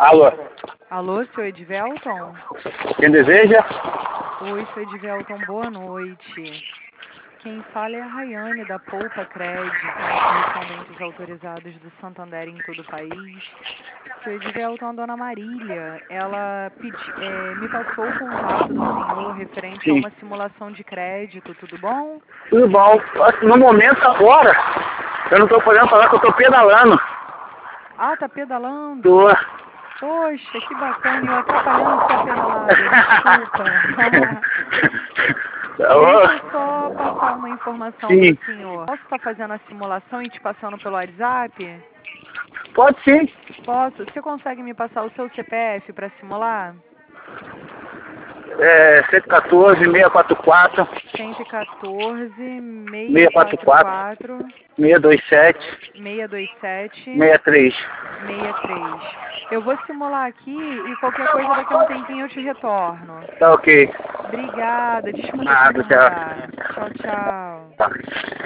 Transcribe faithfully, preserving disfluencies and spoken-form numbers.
Alô, Alô, seu Edvelton? quem deseja? Oi, seu Edvelton, boa noite. Quem fala é a Rayane, da Poupa Cred, somos correspondentes autorizados do Santander em todo o país. Seu Edvelton, a dona Marília, ela pedi, é, me passou o contato do senhor referente a Sim. uma simulação de crédito, tudo bom? Tudo bom. No momento agora, eu não estou podendo falar que eu estou pedalando. Ah, tá pedalando? Tô. Poxa, que bacana, eu atrapalhando sua pedalada, desculpa. Deixa eu só passar uma informação para Sim. o senhor. Posso estar fazendo a simulação e te passando pelo WhatsApp? Pode sim. Posso? Você consegue me passar o seu C P F para simular? É cento e quatorze, seiscentos e quarenta e quatro, cento e quatorze, seiscentos e quarenta seiscentos e e quarenta e quatro, quatro, seiscentos e vinte e sete, seiscentos e vinte e sete, sessenta e três. sessenta e três. Eu vou simular aqui e qualquer coisa daqui a um tempinho eu te retorno. Tá ok. Obrigada, desculpa te Nada, tchau. incomodar. Tchau, tchau. Tá.